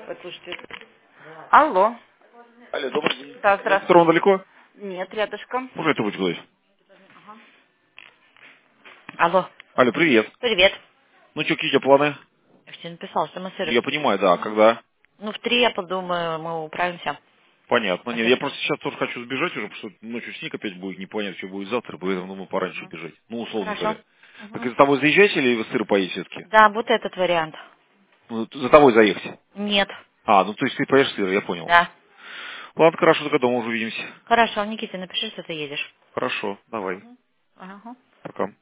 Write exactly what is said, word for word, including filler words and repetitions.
Послушайте. Алло. Алло, добрый день. Да, Эта сторона здравствуйте. далеко? Нет, рядышком. Можно это будет говорить? Алло. Алло, привет. Привет. Ну что, какие у тебя планы? Я же тебе написал, что мы с Ну, Ирой. я понимаю, да, когда? Ну, в три, я подумаю, мы управимся. Понятно. Нет, я Окей. просто сейчас тоже хочу сбежать уже, потому что ночью снег опять будет, непонятно, что будет завтра, поэтому мы пораньше Мгм. бежать. Ну, условно Хорошо. говоря. Так Мгм. за тобой заезжать или вы с Ирой поедете все-таки? Да, вот этот вариант. Ну, за тобой заехать. Нет. А, ну то есть ты поедешь с Ирой, я понял. Да. Ладно, хорошо, тогда дома уже увидимся. Хорошо, Никите, напиши, что ты едешь. Хорошо, давай. Ага. Пока.